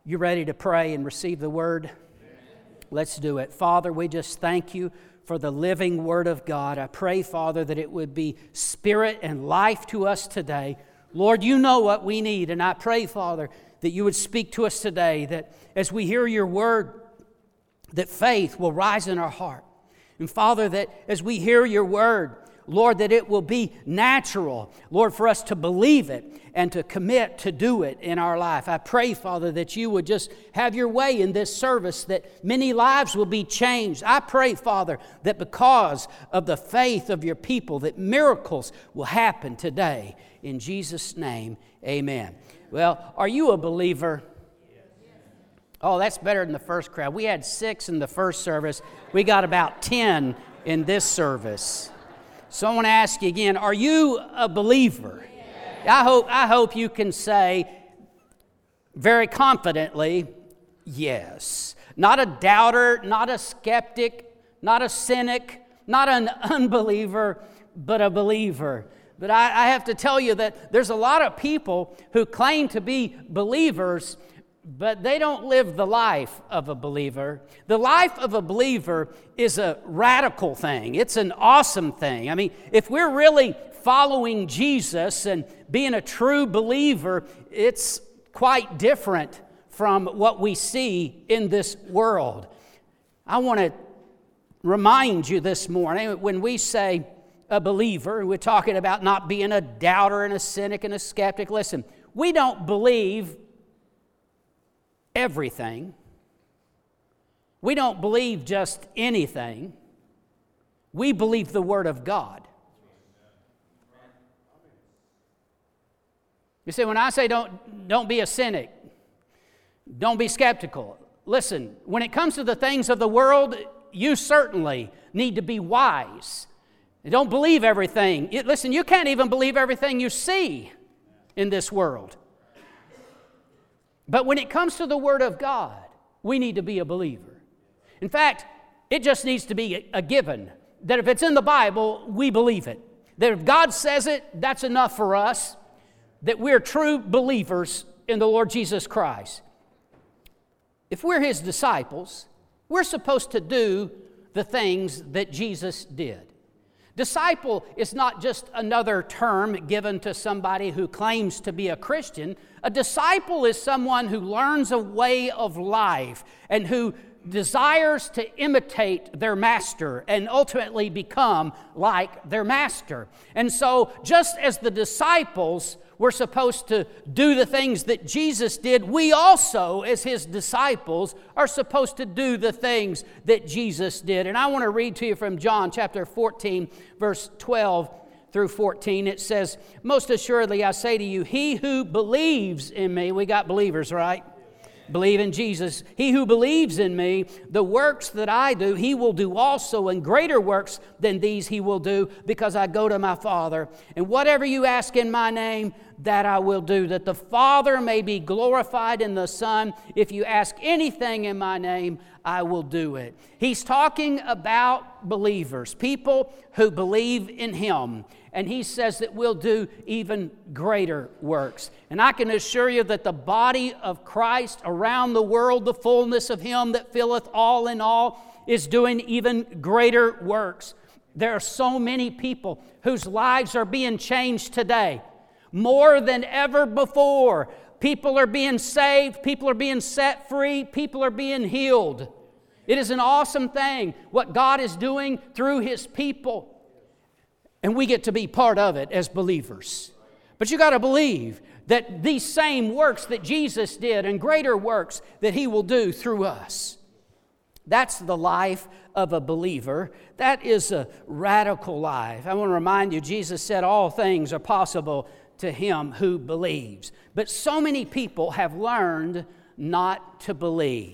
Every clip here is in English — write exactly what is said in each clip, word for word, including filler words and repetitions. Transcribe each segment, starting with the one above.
You ready to pray and receive the word? Let's do it. Father, we just thank you for the living word of God. I pray, Father, that it would be spirit and life to us today. Lord, you know what we need, and I pray, Father, that you would speak to us today, that as we hear your word, that faith will rise in our heart. And Father, that as we hear your word, Lord, that it will be natural, Lord, for us to believe it and to commit to do it in our life. I pray, Father, that you would just have your way in this service, that many lives will be changed. I pray, Father, that because of the faith of your people, that miracles will happen today. In Jesus' name, amen. Well, are you a believer? Oh, that's better than the first crowd. We had six in the first service. We got about ten in this service. So I want to ask you again, are you a believer? I hope, I hope you can say very confidently, yes. Not a doubter, not a skeptic, not a cynic, not an unbeliever, but a believer. But I, I have to tell you that there's a lot of people who claim to be believers, but they don't live the life of a believer. The life of a believer is a radical thing. It's an awesome thing. I mean, if we're really following Jesus and being a true believer, it's quite different from what we see in this world. I want to remind you this morning, when we say a believer, we're talking about not being a doubter and a cynic and a skeptic. Listen, we don't believe everything. We don't believe just anything. We believe the Word of God. You see, when I say don't, don't be a cynic, don't be skeptical, listen, when it comes to the things of the world, you certainly need to be wise. Don't believe everything. Listen, you can't even believe everything you see in this world. But when it comes to the Word of God, we need to be a believer. In fact, it just needs to be a given that if it's in the Bible, we believe it. That if God says it, that's enough for us, that we're true believers in the Lord Jesus Christ. If we're His disciples, we're supposed to do the things that Jesus did. Disciple is not just another term given to somebody who claims to be a Christian. A disciple is someone who learns a way of life and who desires to imitate their master and ultimately become like their master. And so, just as the disciples were supposed to do the things that Jesus did, we also, as His disciples, are supposed to do the things that Jesus did. And I want to read to you from John chapter fourteen, verse twelve through fourteen. It says, "Most assuredly I say to you, he who believes in me," we got believers, right? Believe in Jesus. "He who believes in me, the works that I do, he will do also, and greater works than these he will do, because I go to my Father. And whatever you ask in my name, that I will do, that the Father may be glorified in the Son. If you ask anything in my name, I will do it." He's talking about believers, people who believe in Him. And He says that we'll do even greater works. And I can assure you that the body of Christ around the world, the fullness of Him that filleth all in all, is doing even greater works. There are so many people whose lives are being changed today, more than ever before. People are being saved, people are being set free, people are being healed. It is an awesome thing what God is doing through His people. And we get to be part of it as believers. But you got to believe that these same works that Jesus did and greater works that He will do through us. That's the life of a believer. That is a radical life. I want to remind you, Jesus said all things are possible to him who believes. But so many people have learned not to believe.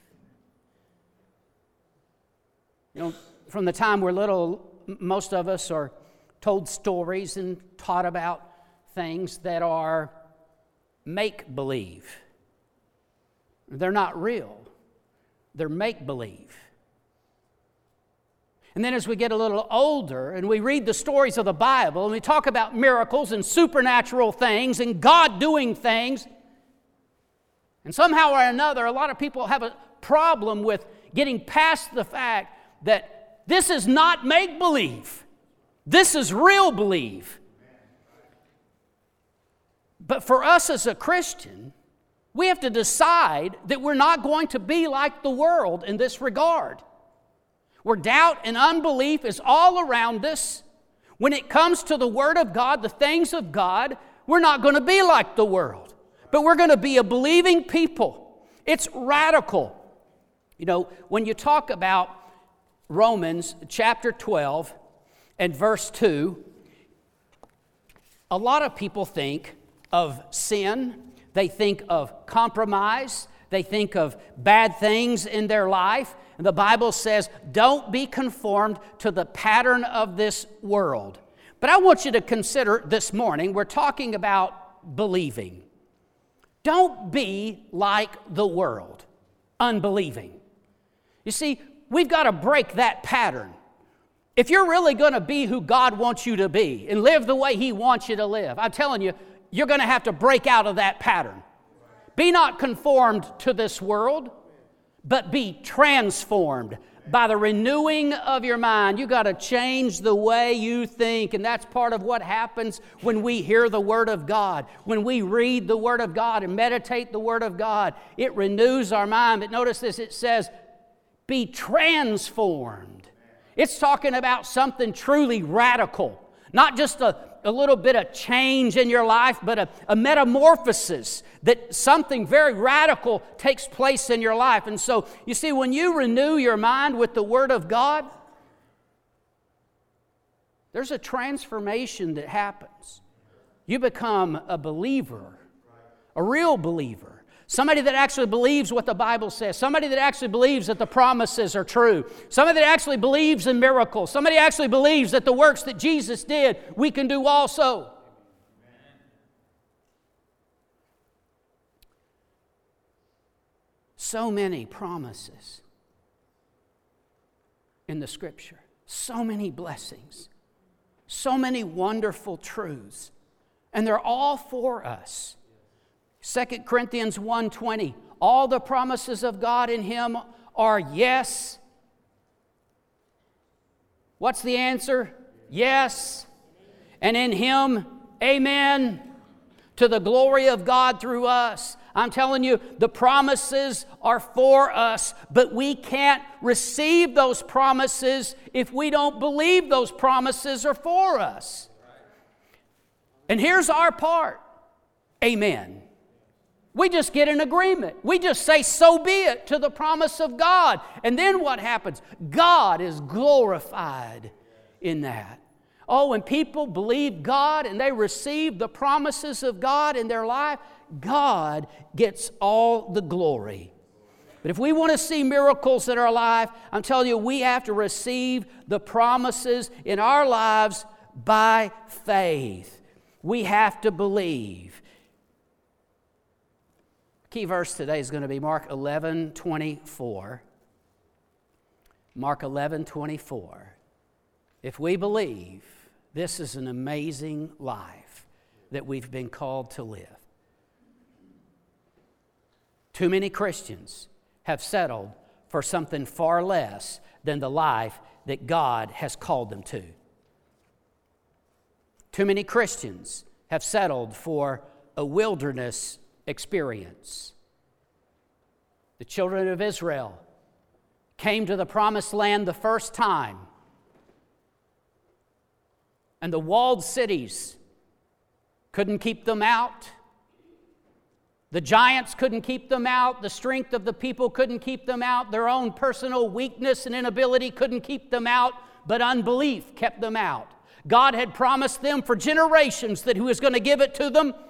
You know, from the time we're little, most of us are told stories and taught about things that are make-believe. They're not real. They're make-believe. And then as we get a little older and we read the stories of the Bible and we talk about miracles and supernatural things and God doing things, And somehow or another, a lot of people have a problem with getting past the fact that this is not make-believe. This is real believe. But for us as a Christian, we have to decide that we're not going to be like the world in this regard, where doubt and unbelief is all around us. When it comes to the Word of God, the things of God, we're not going to be like the world, but we're going to be a believing people. It's radical. You know, when you talk about Romans chapter twelve and verse two, a lot of people think of sin. They think of compromise. They think of bad things in their life. And the Bible says, don't be conformed to the pattern of this world. But I want you to consider this morning, we're talking about believing. Don't be like the world, unbelieving. You see, we've got to break that pattern. If you're really going to be who God wants you to be and live the way He wants you to live, I'm telling you, you're going to have to break out of that pattern. Be not conformed to this world, but be transformed by the renewing of your mind. You've got to change the way you think, and that's part of what happens when we hear the Word of God. When we read the Word of God and meditate the Word of God, it renews our mind. But notice this, it says, be transformed. It's talking about something truly radical, not just a a little bit of change in your life, but a, a metamorphosis, that something very radical takes place in your life. And so, you see, when you renew your mind with the Word of God, there's a transformation that happens. You become a believer, a real believer. Somebody that actually believes what the Bible says. Somebody that actually believes that the promises are true. Somebody that actually believes in miracles. Somebody actually believes that the works that Jesus did, we can do also. So many promises in the Scripture. So many blessings. So many wonderful truths. And they're all for us. Second Corinthians one twenty, all the promises of God in Him are yes. What's the answer? Yes. And in Him, amen, to the glory of God through us. I'm telling you, the promises are for us, but we can't receive those promises if we don't believe those promises are for us. And here's our part. Amen. We just get an agreement. We just say, so be it, to the promise of God. And then what happens? God is glorified in that. Oh, when people believe God and they receive the promises of God in their life, God gets all the glory. But if we want to see miracles in our life, I'm telling you, we have to receive the promises in our lives by faith. We have to believe. Key verse today is going to be Mark eleven twenty-four. Mark eleven twenty-four. If we believe, this is an amazing life that we've been called to live. Too many Christians have settled for something far less than the life that God has called them to. Too many Christians have settled for a wilderness experience. The children of Israel came to the promised land the first time, and the walled cities couldn't keep them out. The giants couldn't keep them out. The strength of the people couldn't keep them out. Their own personal weakness and inability couldn't keep them out, but unbelief kept them out. God had promised them for generations that He was going to give it to them.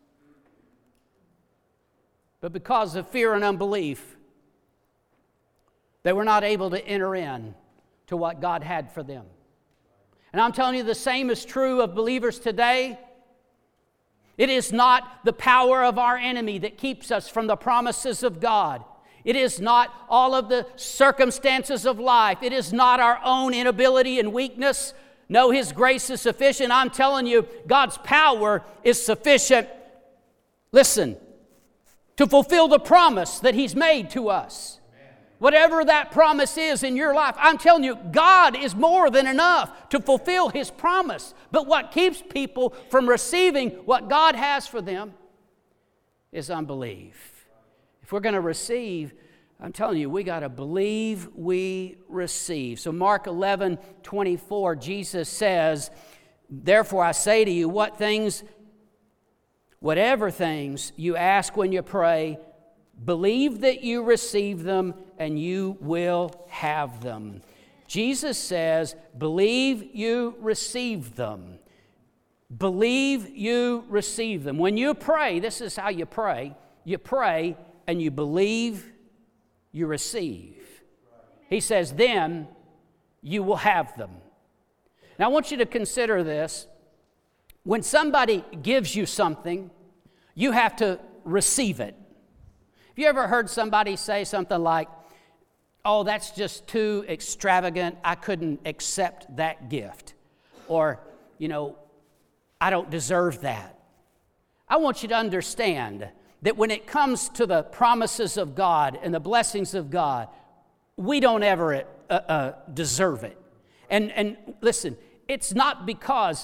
But because of fear and unbelief, they were not able to enter in to what God had for them. And I'm telling you, the same is true of believers today. It is not the power of our enemy that keeps us from the promises of God. It is not all of the circumstances of life. It is not our own inability and weakness. No, His grace is sufficient. I'm telling you, God's power is sufficient. Listen, to fulfill the promise that He's made to us. Whatever that promise is in your life, I'm telling you, God is more than enough to fulfill His promise. But what keeps people from receiving what God has for them is unbelief. If we're going to receive, I'm telling you, we got to believe we receive. So Mark eleven twenty-four, Jesus says, therefore I say to you, what things, whatever things you ask when you pray, believe that you receive them and you will have them. Jesus says, believe you receive them. Believe you receive them. When you pray, this is how you pray. You pray and you believe you receive. He says, then you will have them. Now I want you to consider this. When somebody gives you something, you have to receive it. Have you ever heard somebody say something like, oh, that's just too extravagant, I couldn't accept that gift? Or, you know, I don't deserve that. I want you to understand that when it comes to the promises of God and the blessings of God, we don't ever uh, uh, deserve it. And, and listen, it's not because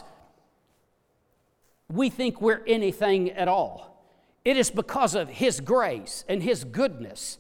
we think we're anything at all. It is because of His grace and His goodness.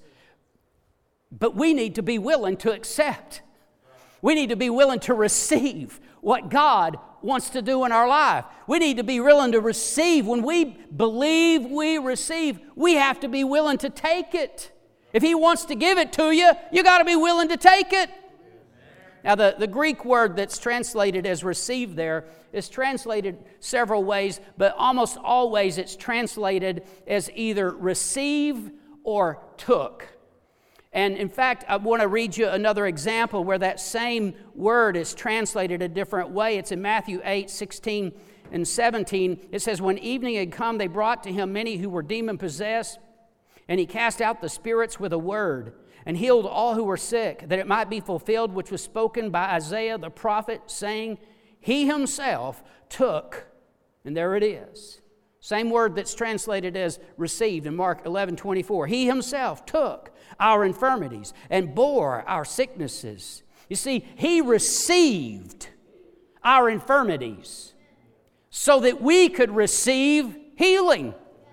But we need to be willing to accept. We need to be willing to receive what God wants to do in our life. We need to be willing to receive. When we believe we receive, we have to be willing to take it. If He wants to give it to you, you got to be willing to take it. Now, the, the Greek word that's translated as receive there is translated several ways, but almost always it's translated as either receive or took. And in fact, I want to read you another example where that same word is translated a different way. It's in Matthew eight, sixteen and seventeen. It says, when evening had come, they brought to Him many who were demon-possessed, and He cast out the spirits with a word, and healed all who were sick, that it might be fulfilled which was spoken by Isaiah the prophet, saying, He Himself took, and there it is. Same word that's translated as received in Mark eleven twenty-four. He Himself took our infirmities and bore our sicknesses. You see, He received our infirmities so that we could receive healing.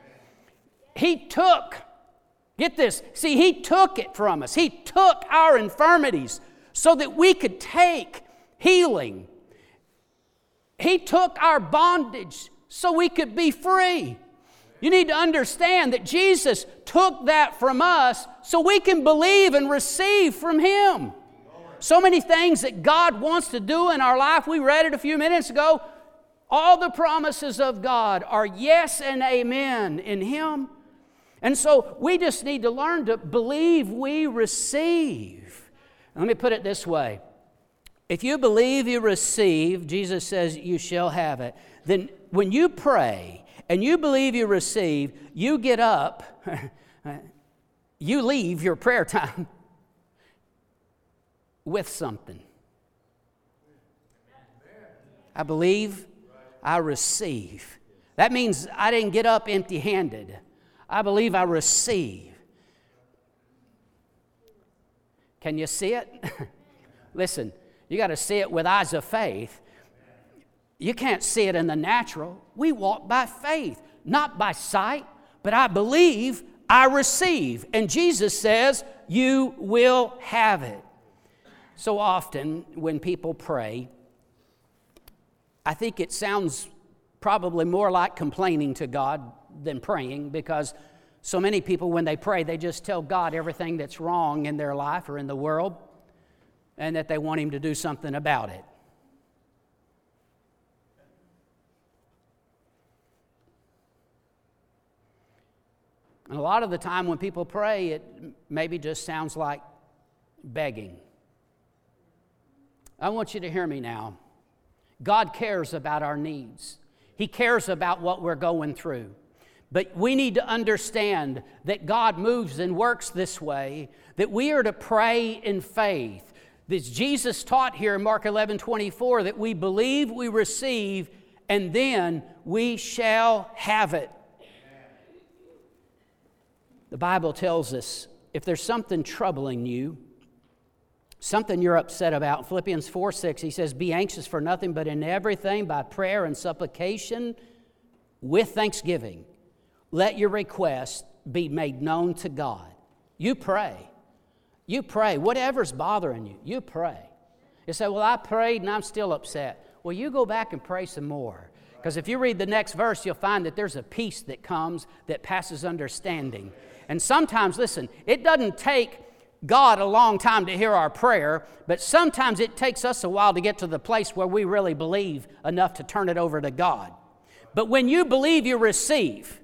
He took, get this, see, He took it from us. He took our infirmities so that we could take healing. He took our bondage so we could be free. You need to understand that Jesus took that from us so we can believe and receive from Him. So many things that God wants to do in our life. We read it a few minutes ago. All the promises of God are yes and amen in Him. And so we just need to learn to believe we receive. Let me put it this way. If you believe you receive, Jesus says you shall have it. Then when you pray and you believe you receive, you get up, you leave your prayer time with something. I believe, I receive. That means I didn't get up empty-handed. I believe I receive. Can you see it? Listen, you got to see it with eyes of faith. You can't see it in the natural. We walk by faith, not by sight, but I believe, I receive. And Jesus says, you will have it. So often when people pray, I think it sounds probably more like complaining to God than praying, because so many people, when they pray, they just tell God everything that's wrong in their life or in the world, and that they want Him to do something about it. And a lot of the time when people pray, it maybe just sounds like begging. I want you to hear me now. God cares about our needs. He cares about what we're going through. But we need to understand that God moves and works this way, that we are to pray in faith. This Jesus taught here in Mark eleven twenty-four that we believe, we receive, and then we shall have it. The Bible tells us if there's something troubling you, something you're upset about, Philippians four six, he says, be anxious for nothing, but in everything by prayer and supplication with thanksgiving, let your request be made known to God. You pray. You pray. Whatever's bothering you, you pray. You say, well, I prayed and I'm still upset. Well, you go back and pray some more. Because if you read the next verse, you'll find that there's a peace that comes that passes understanding. And sometimes, listen, it doesn't take God a long time to hear our prayer, but sometimes it takes us a while to get to the place where we really believe enough to turn it over to God. But when you believe, you receive.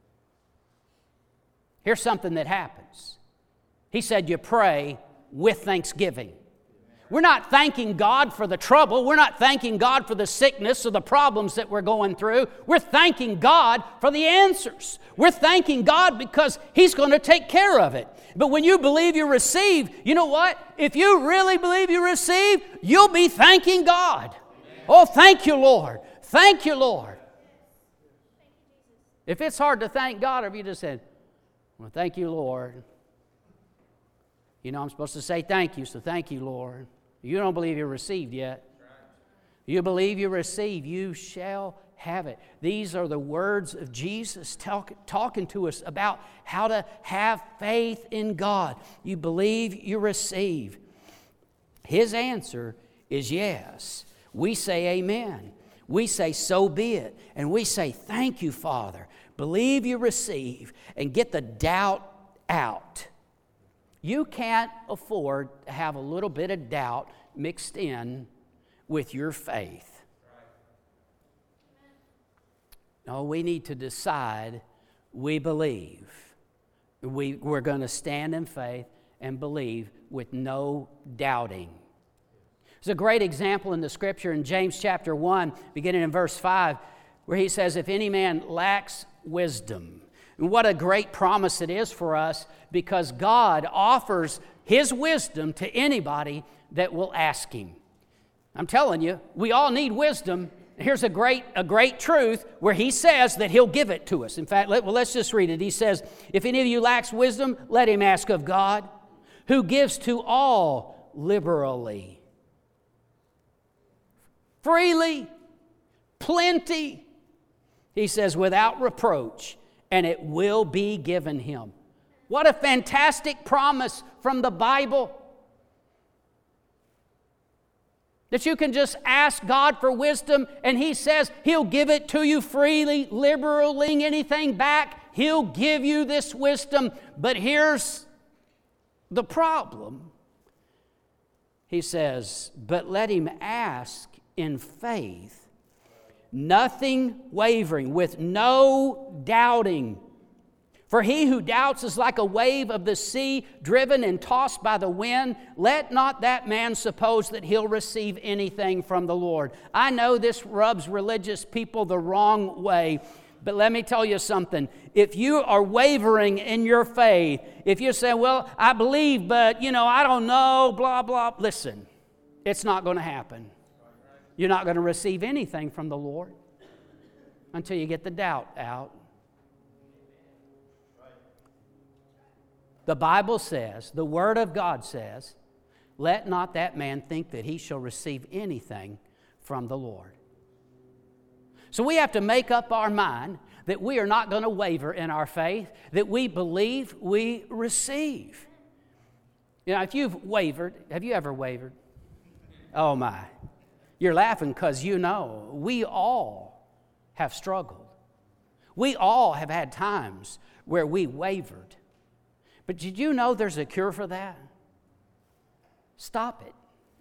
Here's something that happens. He said you pray with thanksgiving. We're not thanking God for the trouble. We're not thanking God for the sickness or the problems that we're going through. We're thanking God for the answers. We're thanking God because He's going to take care of it. But when you believe you receive, you know what? If you really believe you receive, you'll be thanking God. Oh, thank you, Lord. Thank you, Lord. If it's hard to thank God, or if you just said, well, thank you, Lord. You know, I'm supposed to say thank you, so thank you, Lord. You don't believe you received yet. You believe you receive, you shall have it. These are the words of Jesus talk, talking to us about how to have faith in God. You believe, you receive. His answer is yes. We say amen. We say so be it. And we say thank you, Father. Believe you receive and get the doubt out. You can't afford to have a little bit of doubt mixed in with your faith. No, we need to decide we believe. We, we're going to stand in faith and believe with no doubting. There's a great example in the Scripture in James chapter one, beginning in verse five, where he says, if any man lacks wisdom. And what a great promise it is for us, because God offers His wisdom to anybody that will ask Him. I'm telling you, we all need wisdom. Here's a great, a great truth where He says that He'll give it to us. In fact, let, well, let's just read it. He says, if any of you lacks wisdom, let him ask of God, who gives to all liberally, freely, plenty. He says, without reproach, and it will be given him. What a fantastic promise from the Bible. That you can just ask God for wisdom, and He says He'll give it to you freely, liberally, anything back. He'll give you this wisdom. But here's the problem. He says, but let him ask in faith, nothing wavering, with no doubting. For he who doubts is like a wave of the sea, driven and tossed by the wind. Let not that man suppose that he'll receive anything from the Lord. I know this rubs religious people the wrong way, but let me tell you something. If you are wavering in your faith, if you say, well, I believe, but, you know, I don't know, blah, blah, listen, it's not going to happen. You're not going to receive anything from the Lord until you get the doubt out. The Bible says, the Word of God says, let not that man think that he shall receive anything from the Lord. So we have to make up our mind that we are not going to waver in our faith, that we believe, we receive. You know, if you've wavered, have you ever wavered? Oh my. You're laughing because you know we all have struggled. We all have had times where we wavered. But did you know there's a cure for that? Stop it.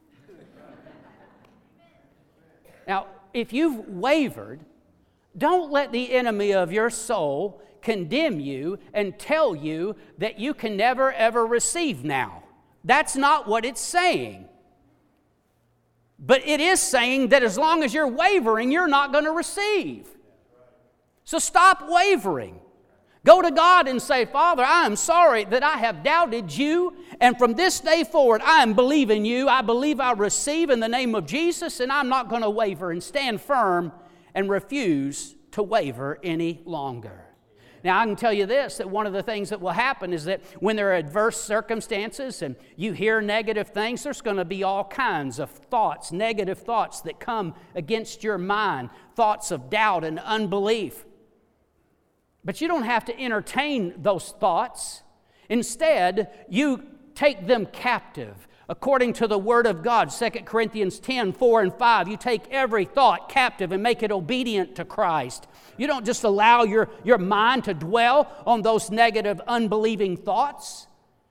Now, if you've wavered, don't let the enemy of your soul condemn you and tell you that you can never ever receive now. That's not what it's saying. But it is saying that as long as you're wavering, you're not going to receive. So stop wavering. Go to God and say, Father, I am sorry that I have doubted you, and from this day forward, I am believing you. I believe I receive in the name of Jesus, and I'm not going to waver, and stand firm and refuse to waver any longer. Now, I can tell you this, that one of the things that will happen is that when there are adverse circumstances and you hear negative things, there's going to be all kinds of thoughts, negative thoughts that come against your mind, thoughts of doubt and unbelief. But you don't have to entertain those thoughts. Instead, you take them captive. According to the Word of God, Second Corinthians ten, four and five, you take every thought captive and make it obedient to Christ. You don't just allow your, your mind to dwell on those negative, unbelieving thoughts.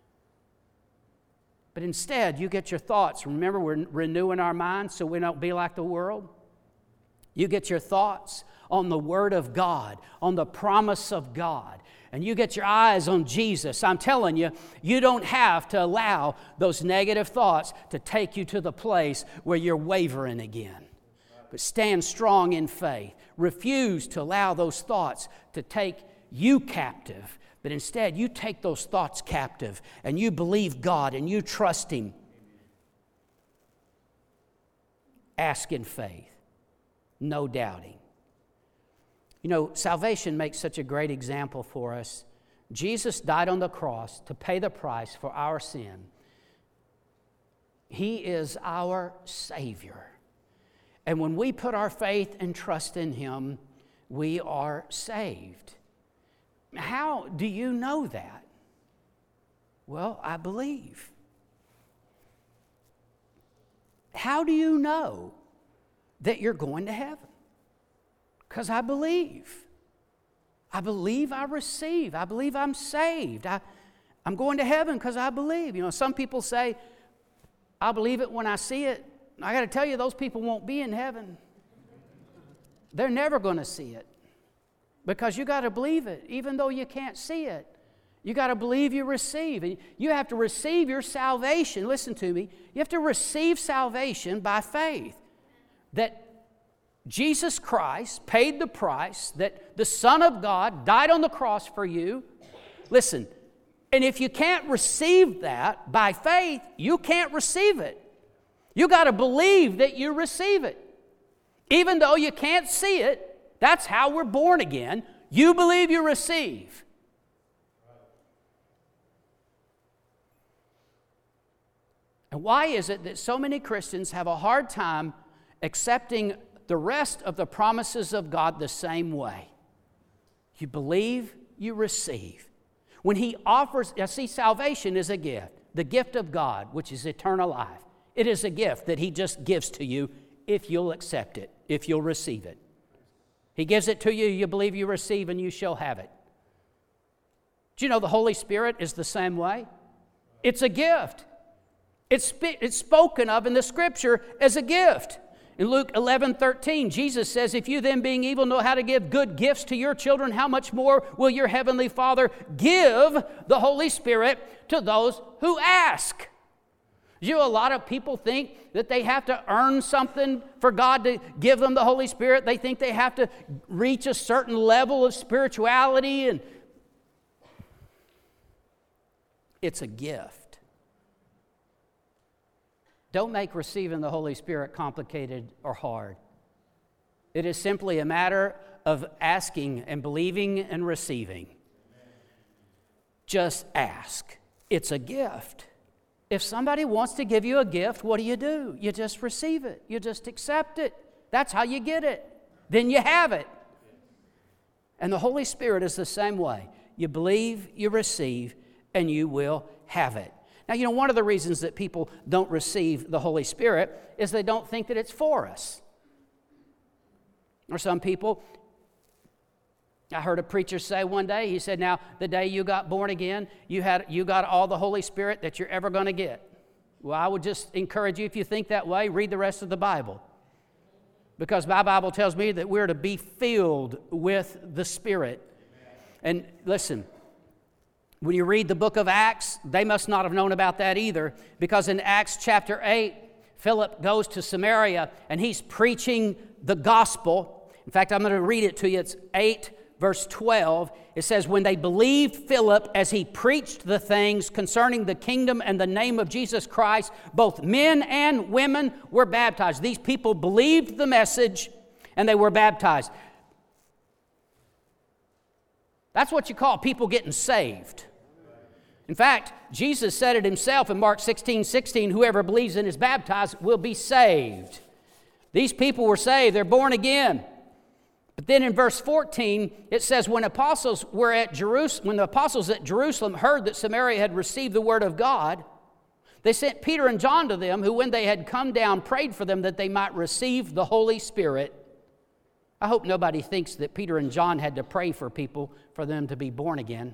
But instead, you get your thoughts. Remember, we're renewing our minds so we don't be like the world. You get your thoughts on the Word of God, on the promise of God. And you get your eyes on Jesus. I'm telling you, you don't have to allow those negative thoughts to take you to the place where you're wavering again. But stand strong in faith. Refuse to allow those thoughts to take you captive. But instead, you take those thoughts captive and you believe God and you trust Him. Ask in faith, no doubting. You know, salvation makes such a great example for us. Jesus died on the cross to pay the price for our sin. He is our Savior. And when we put our faith and trust in Him, we are saved. How do you know that? Well, I believe. How do you know that you're going to heaven? Because I believe. I believe I receive. I believe I'm saved. I, I'm going to heaven because I believe. You know, some people say, I believe it when I see it. I got to tell you, those people won't be in heaven. They're never going to see it. Because you got to believe it, even though you can't see it. You got to believe you receive. And you have to receive your salvation. Listen to me. You have to receive salvation by faith. That Jesus Christ paid the price, that the Son of God died on the cross for you. Listen, and if you can't receive that by faith, you can't receive it. You got to believe that you receive it. Even though you can't see it, that's how we're born again. You believe you receive. And why is it that so many Christians have a hard time accepting the rest of the promises of God the same way? You believe, you receive. When He offers, you see, salvation is a gift, the gift of God, which is eternal life. It is a gift that He just gives to you if you'll accept it, if you'll receive it. He gives it to you, you believe you receive, and you shall have it. Do you know the Holy Spirit is the same way? It's a gift. It's, sp- it's spoken of in the Scripture as a gift. In Luke eleven thirteen, Jesus says, if you then being evil know how to give good gifts to your children, how much more will your heavenly Father give the Holy Spirit to those who ask? You know, a lot of people think that they have to earn something for God to give them the Holy Spirit. They think they have to reach a certain level of spirituality, and it's a gift. Don't make receiving the Holy Spirit complicated or hard. It is simply a matter of asking and believing and receiving. Just ask. It's a gift. If somebody wants to give you a gift, what do you do? You just receive it. You just accept it. That's how you get it. Then you have it. And the Holy Spirit is the same way. You believe, you receive, and you will have it. Now, you know, one of the reasons that people don't receive the Holy Spirit is they don't think that it's for us. Or some people, I heard a preacher say one day, he said, now, the day you got born again, you had you got all the Holy Spirit that you're ever going to get. Well, I would just encourage you, if you think that way, read the rest of the Bible. Because my Bible tells me that we're to be filled with the Spirit. And listen, when you read the book of Acts, they must not have known about that either, because in Acts chapter eight, Philip goes to Samaria and he's preaching the gospel. In fact, I'm going to read it to you. It's eight, verse twelve. It says, when they believed Philip as he preached the things concerning the kingdom and the name of Jesus Christ, both men and women were baptized. These people believed the message and they were baptized. That's what you call people getting saved. In fact, Jesus said it himself in Mark sixteen sixteen, whoever believes and is baptized will be saved. These people were saved. They're born again. But then in verse fourteen, it says, when apostles were at Jerusalem, when the apostles at Jerusalem heard that Samaria had received the word of God, they sent Peter and John to them, who when they had come down prayed for them that they might receive the Holy Spirit. I hope nobody thinks that Peter and John had to pray for people for them to be born again.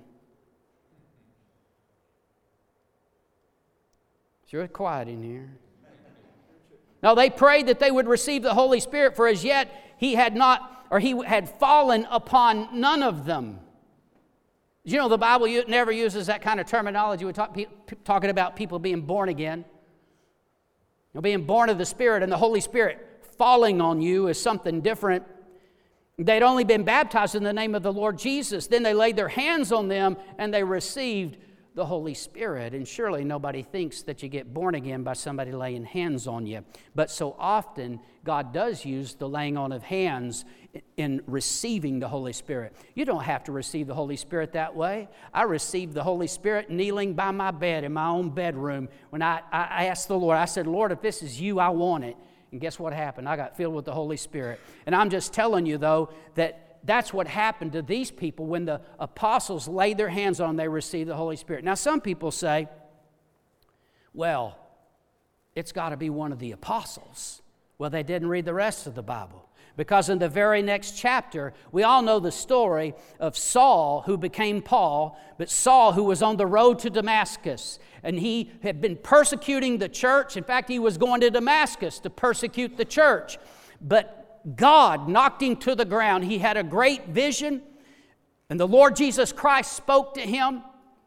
Sure, quiet in here. No, they prayed that they would receive the Holy Spirit, for as yet he had not, or he had fallen upon none of them. You know, the Bible never uses that kind of terminology. We're talk, talking about people being born again. You know, being born of the Spirit and the Holy Spirit falling on you is something different. They'd only been baptized in the name of the Lord Jesus. Then they laid their hands on them and they received the Holy Spirit. And surely nobody thinks that you get born again by somebody laying hands on you. But so often, God does use the laying on of hands in receiving the Holy Spirit. You don't have to receive the Holy Spirit that way. I received the Holy Spirit kneeling by my bed in my own bedroom when I, I asked the Lord. I said, Lord, if this is you, I want it. And guess what happened? I got filled with the Holy Spirit. And I'm just telling you, though, that that's what happened to these people when the apostles laid their hands on them, they received the Holy Spirit. Now, some people say, well, it's got to be one of the apostles. Well, they didn't read the rest of the Bible. Because in the very next chapter, we all know the story of Saul, who became Paul, but Saul, who was on the road to Damascus, and he had been persecuting the church. In fact, he was going to Damascus to persecute the church. But God knocked him to the ground. He had a great vision, and the Lord Jesus Christ spoke to him.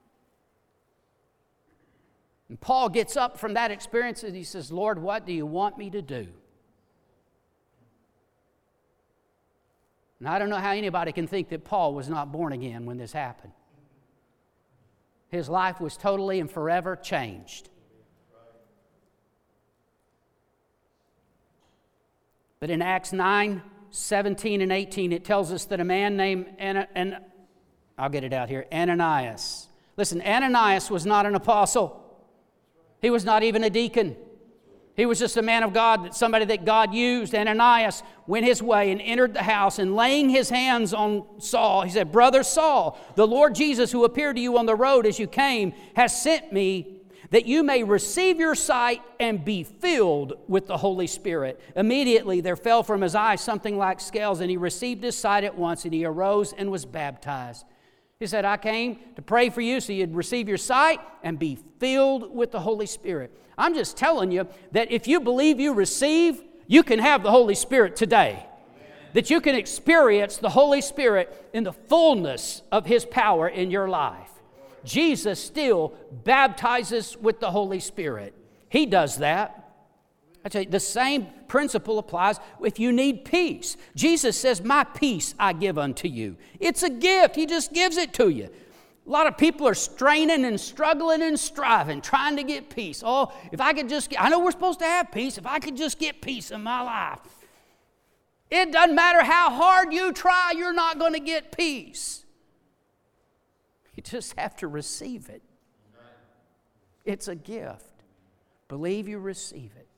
And Paul gets up from that experience and he says, Lord, what do you want me to do? And I don't know how anybody can think that Paul was not born again when this happened. His life was totally and forever changed. But in Acts nine, seventeen and eighteen, it tells us that a man named, Ana, and I'll get it out here, Ananias. Listen, Ananias was not an apostle. He was not even a deacon. He was just a man of God, somebody that God used. Ananias went his way and entered the house, and laying his hands on Saul, he said, Brother Saul, the Lord Jesus who appeared to you on the road as you came has sent me that you may receive your sight and be filled with the Holy Spirit. Immediately there fell from his eyes something like scales, and he received his sight at once, and he arose and was baptized. He said, I came to pray for you so you'd receive your sight and be filled with the Holy Spirit. I'm just telling you that if you believe you receive, you can have the Holy Spirit today. Amen. That you can experience the Holy Spirit in the fullness of His power in your life. Jesus still baptizes with the Holy Spirit. He does that. I tell you, the same principle applies if you need peace. Jesus says, my peace I give unto you. It's a gift. He just gives it to you. A lot of people are straining and struggling and striving, trying to get peace. Oh, if I could just get, I know we're supposed to have peace. If I could just get peace in my life. It doesn't matter how hard you try, you're not going to get peace. You just have to receive it. It's a gift. Believe you receive it.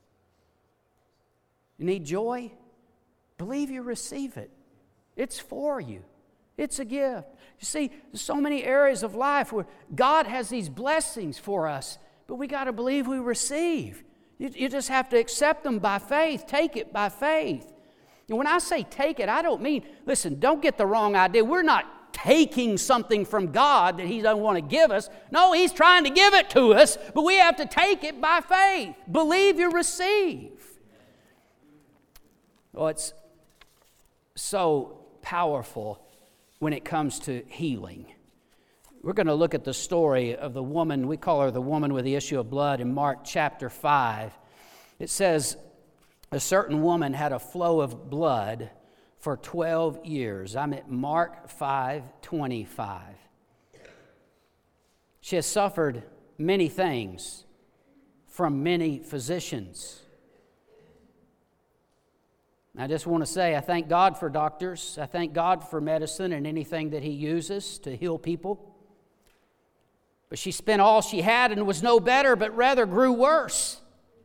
You need joy? Believe you receive it. It's for you. It's a gift. You see, there's so many areas of life where God has these blessings for us, but we got to believe we receive. You, you just have to accept them by faith. Take it by faith. And when I say take it, I don't mean, listen, don't get the wrong idea. We're not taking something from God that He doesn't want to give us. No, He's trying to give it to us, but we have to take it by faith. Believe you receive. Well, it's so powerful when it comes to healing. We're going to look at the story of the woman, we call her the woman with the issue of blood, in Mark chapter five. It says, a certain woman had a flow of blood for twelve years. I'm at Mark five twenty-five. She has suffered many things from many physicians. I just want to say I thank God for doctors. I thank God for medicine and anything that He uses to heal people. But she spent all she had and was no better, but rather grew worse.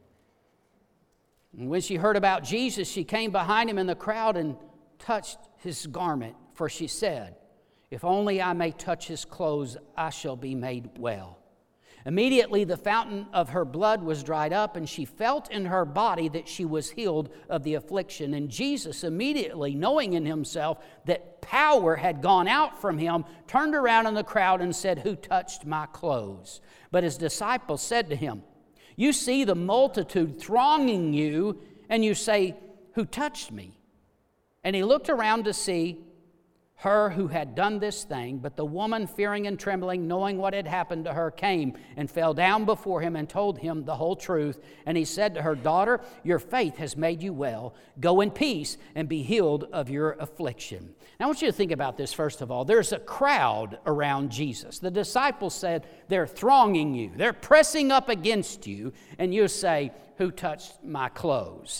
And when she heard about Jesus, she came behind Him in the crowd and touched His garment. For she said, "If only I may touch His clothes, I shall be made well." Immediately the fountain of her blood was dried up, and she felt in her body that she was healed of the affliction. And Jesus, immediately knowing in Himself that power had gone out from Him, turned around in the crowd and said, "Who touched my clothes?" But His disciples said to Him, "You see the multitude thronging you, and you say, 'Who touched me?'" And He looked around to see her who had done this thing. But the woman, fearing and trembling, knowing what had happened to her, came and fell down before Him and told Him the whole truth. And He said to her, "Daughter, your faith has made you well. Go in peace and be healed of your affliction." Now, I want you to think about this first of all. There's a crowd around Jesus. The disciples said, they're thronging you. They're pressing up against you. And you say, "Who touched my clothes?"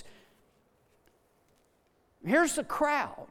Here's the crowd.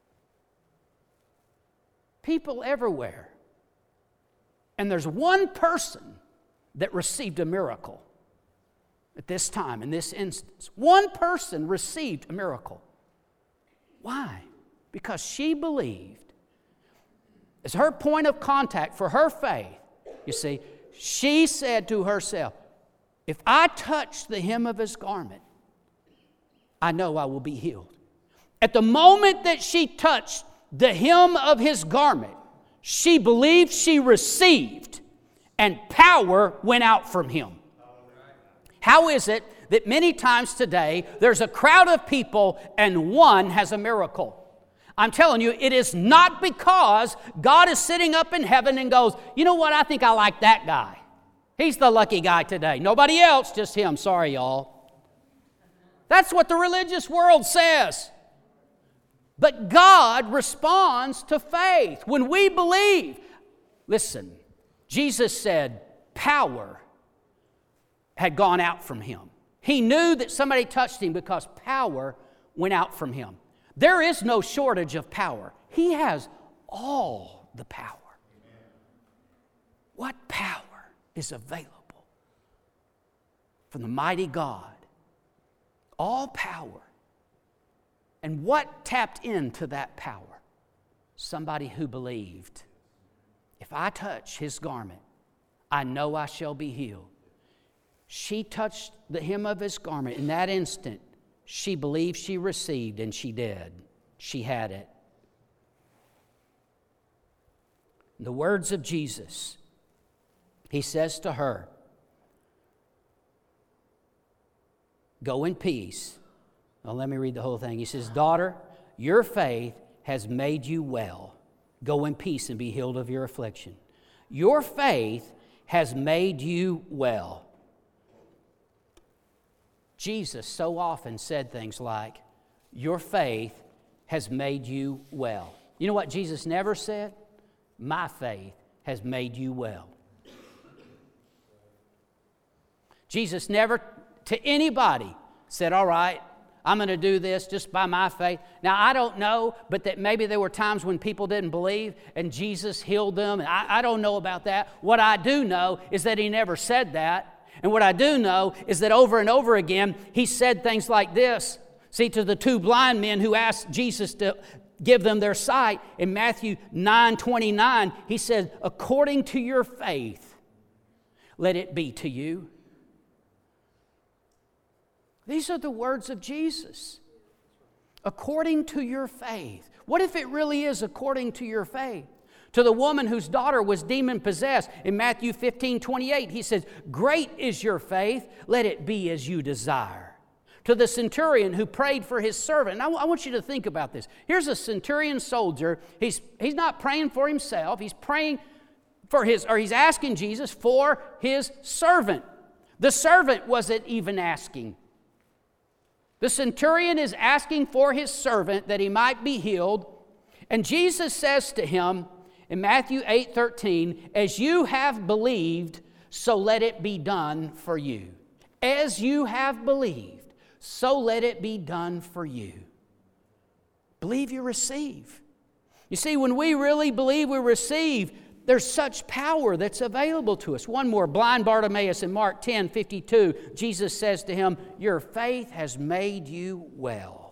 People everywhere. And there's one person that received a miracle at this time, in this instance. One person received a miracle. Why? Because she believed, as her point of contact for her faith, you see, she said to herself, "If I touch the hem of His garment, I know I will be healed." At the moment that she touched the hem of His garment, she believed, she received, and power went out from Him. How is it that many times today there's a crowd of people and one has a miracle? I'm telling you, it is not because God is sitting up in heaven and goes, "You know what, I think I like that guy. He's the lucky guy today. Nobody else, just him. Sorry, y'all." That's what the religious world says. But God responds to faith. When we believe, listen, Jesus said power had gone out from Him. He knew that somebody touched Him because power went out from Him. There is no shortage of power. He has all the power. What power is available from the mighty God? All power. And what tapped into that power? Somebody who believed, "If I touch His garment, I know I shall be healed." She touched the hem of His garment. In that instant, she believed, she received, and she did. She had it. The words of Jesus, He says to her, "Go in peace." Well, let me read the whole thing. He says, "Daughter, your faith has made you well. Go in peace and be healed of your affliction." Your faith has made you well. Jesus so often said things like, "Your faith has made you well." You know what Jesus never said? "My faith has made you well." Jesus never to anybody said, "All right, I'm going to do this just by my faith." Now, I don't know, but that maybe there were times when people didn't believe and Jesus healed them. And I, I don't know about that. What I do know is that He never said that. And what I do know is that over and over again, He said things like this. See, to the two blind men who asked Jesus to give them their sight, in Matthew nine twenty-nine, He said, "According to your faith, let it be to you." These are the words of Jesus. According to your faith. What if it really is according to your faith? To the woman whose daughter was demon-possessed, in Matthew fifteen twenty-eight, He says, "Great is your faith, let it be as you desire." To the centurion who prayed for his servant. And I, I want you to think about this. Here's a centurion soldier. He's, he's not praying for himself. He's praying for his, or he's asking Jesus for his servant. The servant wasn't even asking. The centurion is asking for his servant that he might be healed. And Jesus says to him in Matthew eight thirteen, "As you have believed, so let it be done for you." As you have believed, so let it be done for you. Believe you receive. You see, when we really believe we receive, there's such power that's available to us. One more, blind Bartimaeus in Mark ten fifty-two, Jesus says to him, your faith has made you well.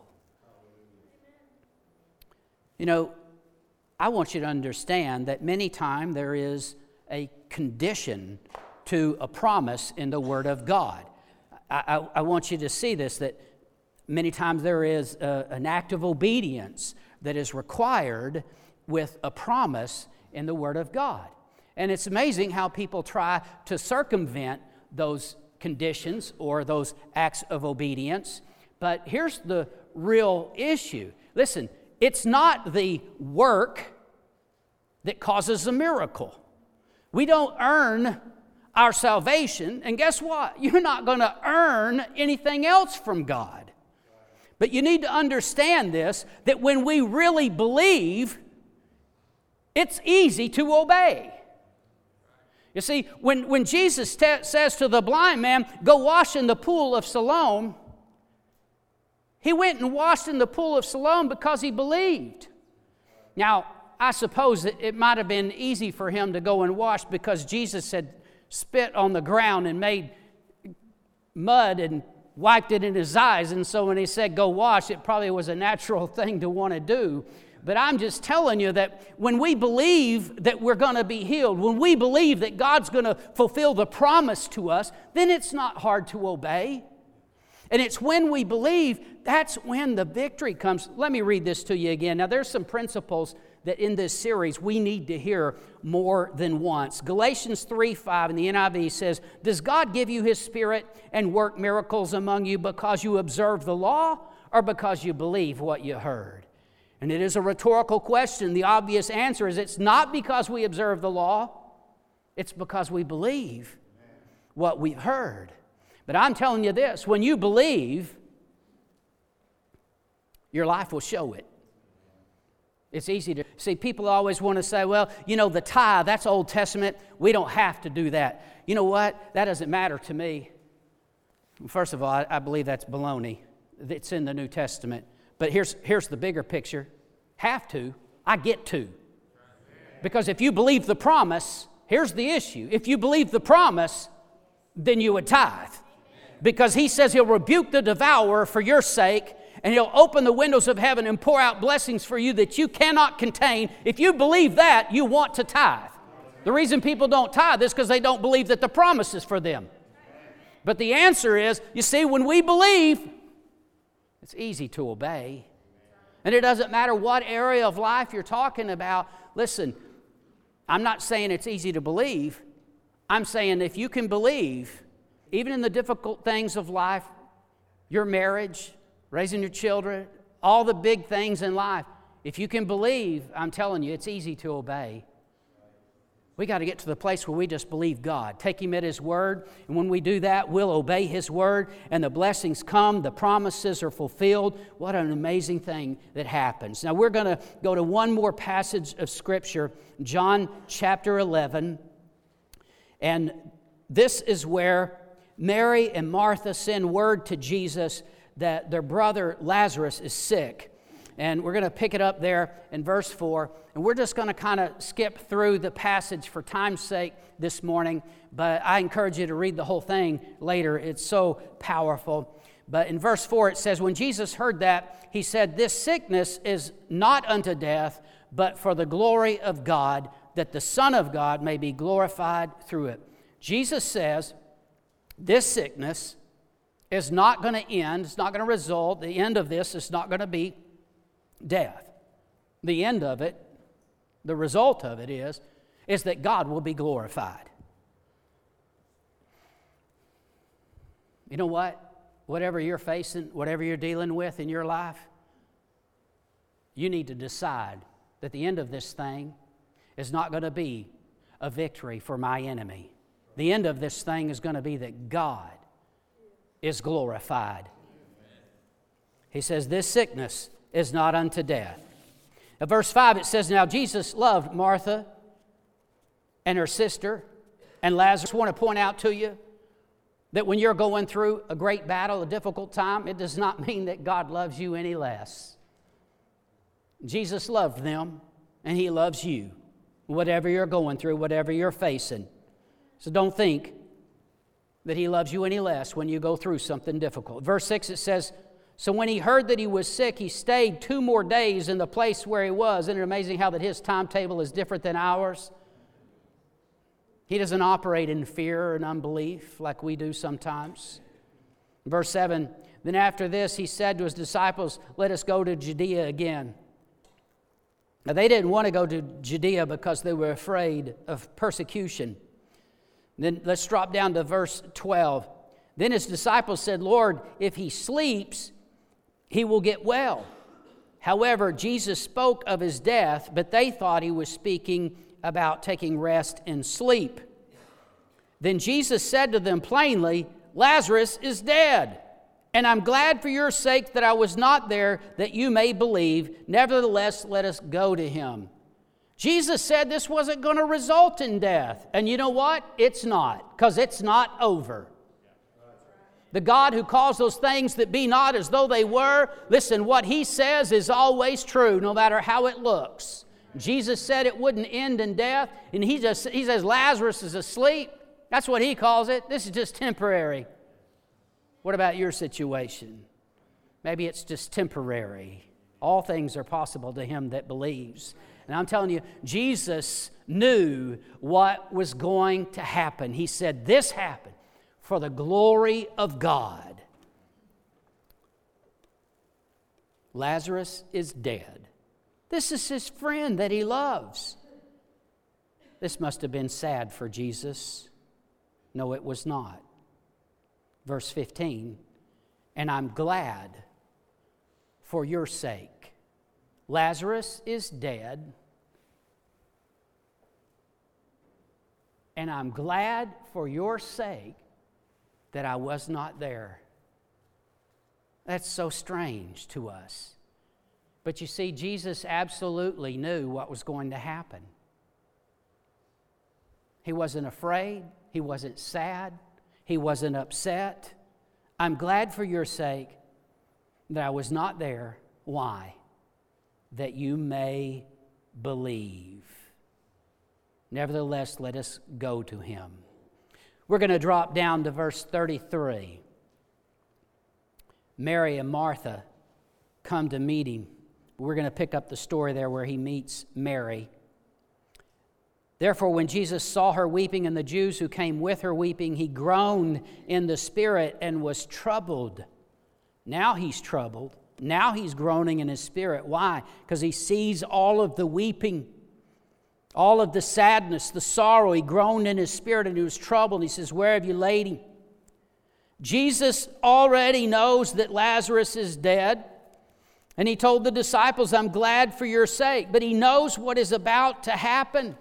You know, I want you to understand that many times there is a condition to a promise in the Word of God. I, I, I want you to see this, that many times there is a, an act of obedience that is required with a promise in the Word of God. And it's amazing how people try to circumvent those conditions or those acts of obedience. But here's the real issue. Listen, it's not the work that causes a miracle. We don't earn our salvation, and guess what? You're not going to earn anything else from God. But you need to understand this, that when we really believe, it's easy to obey. You see, when, when Jesus te- says to the blind man, go wash in the pool of Siloam, he went and washed in the pool of Siloam because he believed. Now, I suppose it, it might have been easy for him to go and wash because Jesus had spit on the ground and made mud and wiped it in his eyes. And so when he said, go wash, it probably was a natural thing to want to do. But I'm just telling you that when we believe that we're going to be healed, when we believe that God's going to fulfill the promise to us, then it's not hard to obey. And it's when we believe, that's when the victory comes. Let me read this to you again. Now, there's some principles that in this series we need to hear more than once. Galatians three five in the N I V says, does God give you His Spirit and work miracles among you because you observe the law or because you believe what you heard? And it is a rhetorical question. The obvious answer is it's not because we observe the law. It's because we believe what we've heard. But I'm telling you this, when you believe, your life will show it. It's easy to see. People always want to say, well, you know, the tithe, that's Old Testament. We don't have to do that. You know what? That doesn't matter to me. First of all, I, I believe that's baloney. It's in the New Testament. But here's, here's the bigger picture. Have to. I get to. Because if you believe the promise, here's the issue. If you believe the promise, then you would tithe. Because He says He'll rebuke the devourer for your sake, and He'll open the windows of heaven and pour out blessings for you that you cannot contain. If you believe that, you want to tithe. The reason people don't tithe is because they don't believe that the promise is for them. But the answer is, you see, when we believe, it's easy to obey. And it doesn't matter what area of life you're talking about. Listen, I'm not saying it's easy to believe. I'm saying if you can believe, even in the difficult things of life, your marriage, raising your children, all the big things in life, if you can believe, I'm telling you, it's easy to obey. We got to get to the place where we just believe God. Take Him at His word, and when we do that, we'll obey His word, and the blessings come, the promises are fulfilled. What an amazing thing that happens. Now, we're going to go to one more passage of Scripture, John chapter eleven, and this is where Mary and Martha send word to Jesus that their brother Lazarus is sick. And we're going to pick it up there in verse four. And we're just going to kind of skip through the passage for time's sake this morning. But I encourage you to read the whole thing later. It's so powerful. But in verse four it says, when Jesus heard that, He said, this sickness is not unto death, but for the glory of God, that the Son of God may be glorified through it. Jesus says, this sickness is not going to end. It's not going to result. The end of this is not going to be death. The end of it, the result of it is, is that God will be glorified. You know what? Whatever you're facing, whatever you're dealing with in your life, you need to decide that the end of this thing is not going to be a victory for my enemy. The end of this thing is going to be that God is glorified. He says, this sickness is not unto death. At verse five it says, now Jesus loved Martha and her sister and Lazarus. I want to point out to you that when you're going through a great battle, a difficult time, it does not mean that God loves you any less. Jesus loved them, and He loves you, whatever you're going through, whatever you're facing. So don't think that He loves you any less when you go through something difficult. Verse six, it says, so when He heard that he was sick, He stayed two more days in the place where He was. Isn't it amazing how that His timetable is different than ours? He doesn't operate in fear and unbelief like we do sometimes. Verse seven, then after this He said to His disciples, let us go to Judea again. Now they didn't want to go to Judea because they were afraid of persecution. Then let's drop down to verse twelve. Then His disciples said, Lord, if he sleeps, he will get well. However, Jesus spoke of His death, but they thought He was speaking about taking rest in sleep. Then Jesus said to them plainly, Lazarus is dead, and I'm glad for your sake that I was not there, that you may believe. Nevertheless, let us go to him. Jesus said this wasn't going to result in death. And you know what? It's not, because it's not over. The God who calls those things that be not as though they were, listen, what He says is always true, no matter how it looks. Jesus said it wouldn't end in death, and he just he says Lazarus is asleep. That's what He calls it. This is just temporary. What about your situation? Maybe it's just temporary. All things are possible to him that believes. And I'm telling you, Jesus knew what was going to happen. He said, this happened for the glory of God. Lazarus is dead. This is his friend that He loves. This must have been sad for Jesus. No, it was not. Verse fifteen, and I'm glad for your sake. Lazarus is dead, and I'm glad for your sake that I was not there. That's so strange to us. But you see, Jesus absolutely knew what was going to happen. He wasn't afraid. He wasn't sad. He wasn't upset. I'm glad for your sake that I was not there. Why? That you may believe. Nevertheless, let us go to him. We're going to drop down to verse thirty-three. Mary and Martha come to meet him. We're going to pick up the story there where he meets Mary. Therefore, when Jesus saw her weeping and the Jews who came with her weeping, he groaned in the spirit and was troubled. Now he's troubled. Now he's groaning in his spirit. Why? Because he sees all of the weeping, all of the sadness, the sorrow. He groaned in his spirit and he was troubled. He says, where have you laid him? Jesus already knows that Lazarus is dead. And he told the disciples, I'm glad for your sake. But he knows what is about to happen.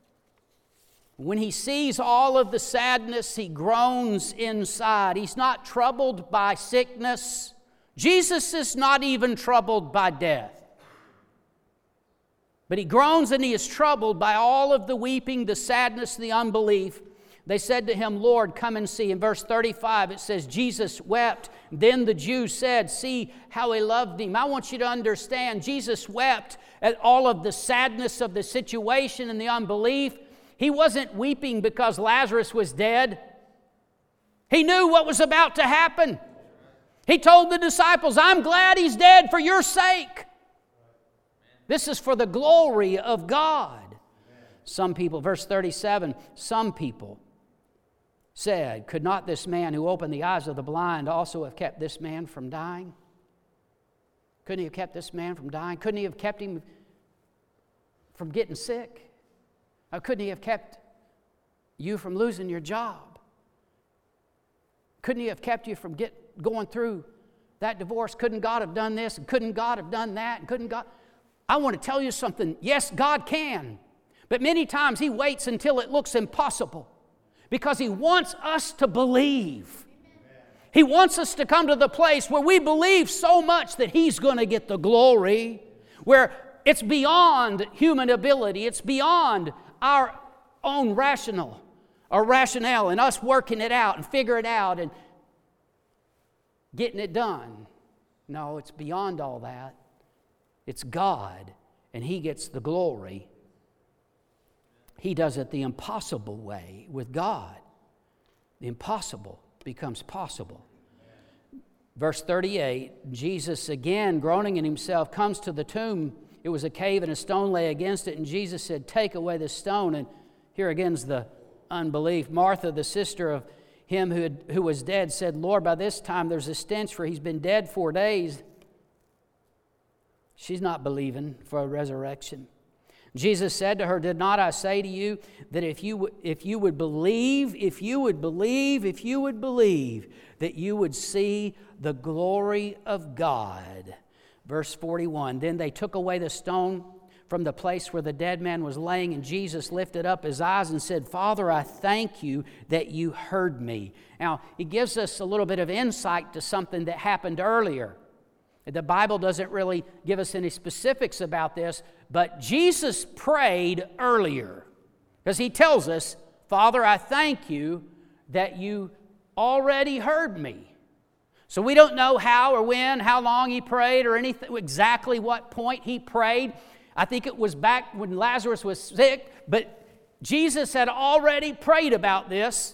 When he sees all of the sadness, he groans inside. He's not troubled by sickness. Jesus is not even troubled by death. But he groans and he is troubled by all of the weeping, the sadness, the unbelief. They said to him, Lord, come and see. In verse thirty-five, it says, Jesus wept. Then the Jews said, see how he loved him. I want you to understand, Jesus wept at all of the sadness of the situation and the unbelief. He wasn't weeping because Lazarus was dead. He knew what was about to happen. He told the disciples, I'm glad he's dead for your sake. This is for the glory of God. Some people, verse thirty-seven, some people said, could not this man who opened the eyes of the blind also have kept this man from dying? Couldn't he have kept this man from dying? Couldn't he have kept him from getting sick? Or couldn't he have kept you from losing your job? Couldn't he have kept you from get, going through that divorce? Couldn't God have done this? And couldn't God have done that? And couldn't God? I want to tell you something. Yes, God can. But many times he waits until it looks impossible because he wants us to believe. He wants us to come to the place where we believe so much that he's going to get the glory, where it's beyond human ability. It's beyond our own rational or rationale and us working it out and figure it out and getting it done. No, it's beyond all that. It's God, and He gets the glory. He does it the impossible way. With God, the impossible becomes possible. Verse thirty-eight, Jesus again, groaning in himself, comes to the tomb. It was a cave and a stone lay against it, and Jesus said, "Take away the stone." And here again's the unbelief. Martha, the sister of him who, had, who was dead, said, "Lord, by this time there's a stench, for he's been dead four days." She's not believing for a resurrection. Jesus said to her, "Did not I say to you that if you if you would believe, if you would believe, if you would believe, that you would see the glory of God?" Verse forty-one, then they took away the stone from the place where the dead man was laying, and Jesus lifted up his eyes and said, "Father, I thank you that you heard me." Now, he gives us a little bit of insight to something that happened earlier. The Bible doesn't really give us any specifics about this, but Jesus prayed earlier because he tells us, "Father, I thank you that you already heard me." So we don't know how or when, how long he prayed or anything, exactly what point he prayed. I think it was back when Lazarus was sick, but Jesus had already prayed about this.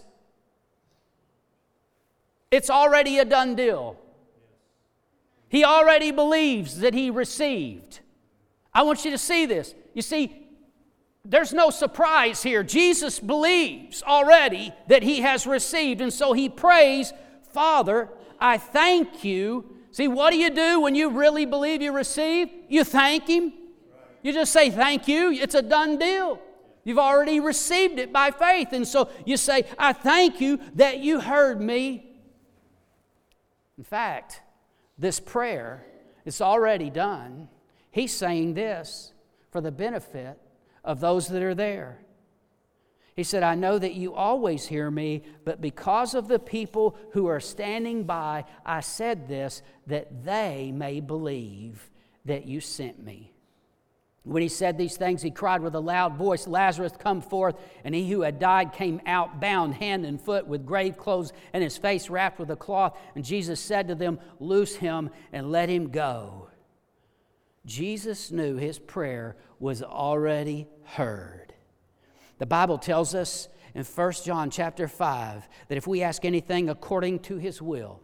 It's already a done deal. He already believes that he received. I want you to see this. You see, there's no surprise here. Jesus believes already that he has received, and so he prays, "Father, I thank you." See, what do you do when you really believe you receive? You thank him. You just say thank you. It's a done deal. You've already received it by faith, and so you say, "I thank you that you heard me." In fact, this prayer is already done. He's saying this for the benefit of those that are there. He said, "I know that you always hear me, but because of the people who are standing by, I said this, that they may believe that you sent me." When he said these things, he cried with a loud voice, "Lazarus, come forth." And he who had died came out, bound hand and foot with grave clothes, and his face wrapped with a cloth. And Jesus said to them, "Loose him and let him go." Jesus knew his prayer was already heard. The Bible tells us in First John chapter five that if we ask anything according to his will,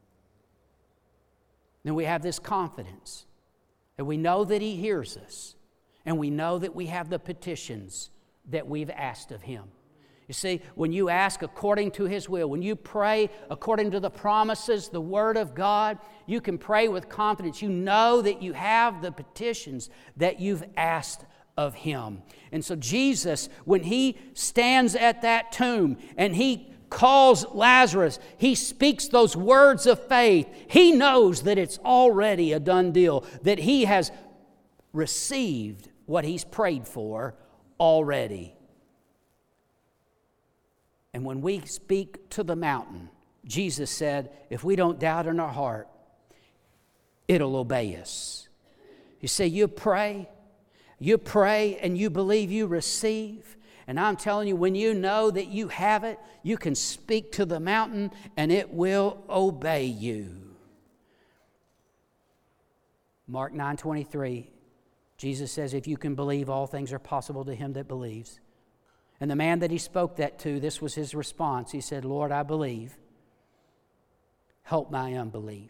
then we have this confidence that we know that he hears us. And we know that we have the petitions that we've asked of him. You see, when you ask according to his will, when you pray according to the promises, the word of God, you can pray with confidence. You know that you have the petitions that you've asked of him. And so Jesus, when he stands at that tomb and he calls Lazarus, he speaks those words of faith. He knows that it's already a done deal, that he has received what he's prayed for already. And when we speak to the mountain, Jesus said, if we don't doubt in our heart, it'll obey us. You see, you pray, you pray and you believe you receive. And I'm telling you, when you know that you have it, you can speak to the mountain and it will obey you. Mark nine twenty-three, Jesus says, if you can believe, all things are possible to him that believes. And the man that he spoke that to, this was his response. He said, Lord, I believe. Help my unbelief.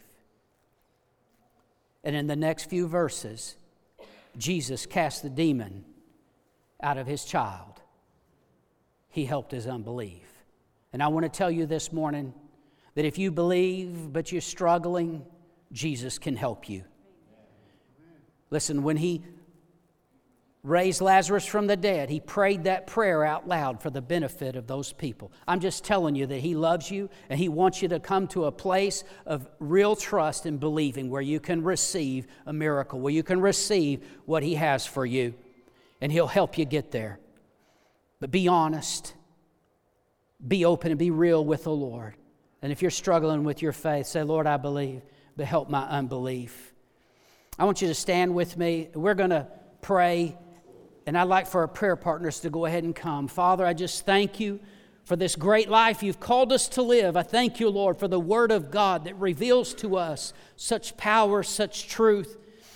And in the next few verses, Jesus cast the demon out of his child. He helped his unbelief. And I want to tell you this morning that if you believe but you're struggling, Jesus can help you. Listen, when he raised Lazarus from the dead, he prayed that prayer out loud for the benefit of those people. I'm just telling you that he loves you and he wants you to come to a place of real trust and believing where you can receive a miracle, where you can receive what he has for you, and he'll help you get there. But be honest, be open and be real with the Lord. And if you're struggling with your faith, say, Lord, I believe, but help my unbelief. I want you to stand with me. We're going to pray. And I'd like for our prayer partners to go ahead and come. Father, I just thank you for this great life you've called us to live. I thank you, Lord, for the Word of God that reveals to us such power, such truth.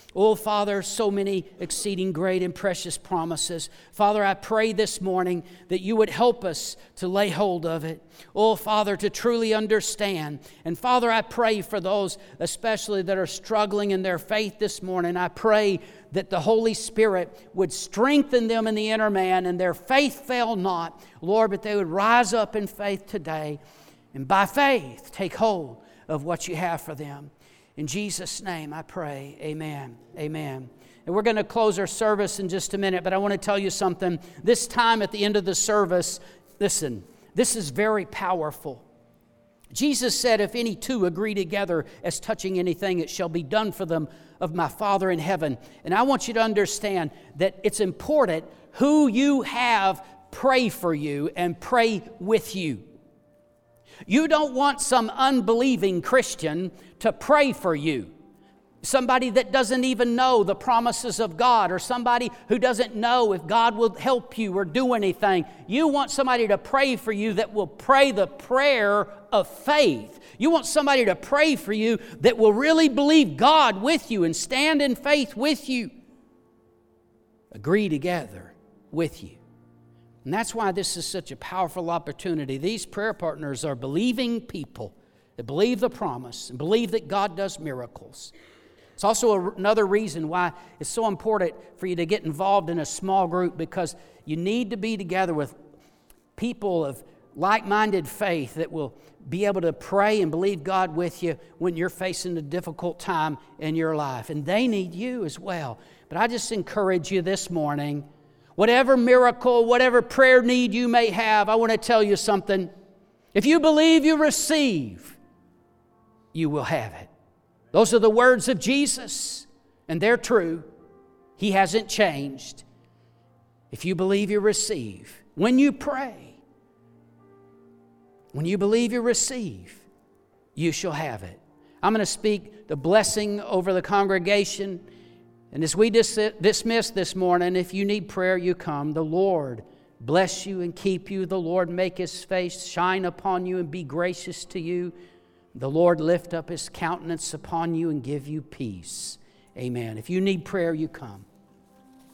Oh, Father, so many exceeding great and precious promises. Father, I pray this morning that you would help us to lay hold of it. Oh, Father, to truly understand. And Father, I pray for those especially that are struggling in their faith this morning. I pray that the Holy Spirit would strengthen them in the inner man and their faith fail not. Lord, but they would rise up in faith today and by faith take hold of what you have for them. In Jesus' name I pray, amen, amen. And we're going to close our service in just a minute, but I want to tell you something. This time at the end of the service, listen, this is very powerful. Jesus said, if any two agree together as touching anything, it shall be done for them of my Father in heaven. And I want you to understand that it's important who you have pray for you and pray with you. You don't want some unbelieving Christian to pray for you. Somebody that doesn't even know the promises of God, or somebody who doesn't know if God will help you or do anything. You want somebody to pray for you that will pray the prayer of faith. You want somebody to pray for you that will really believe God with you and stand in faith with you. Agree together with you. And that's why this is such a powerful opportunity. These prayer partners are believing people that believe the promise and believe that God does miracles. It's also a, another reason why it's so important for you to get involved in a small group, because you need to be together with people of like-minded faith that will be able to pray and believe God with you when you're facing a difficult time in your life. And they need you as well. But I just encourage you this morning, whatever miracle, whatever prayer need you may have, I want to tell you something. If you believe you receive, you will have it. Those are the words of Jesus, and they're true. He hasn't changed. If you believe you receive, when you pray, when you believe you receive, you shall have it. I'm going to speak the blessing over the congregation. And as we dis- dismiss this morning, if you need prayer, you come. The Lord bless you and keep you. The Lord make His face shine upon you and be gracious to you. The Lord lift up His countenance upon you and give you peace. Amen. If you need prayer, you come.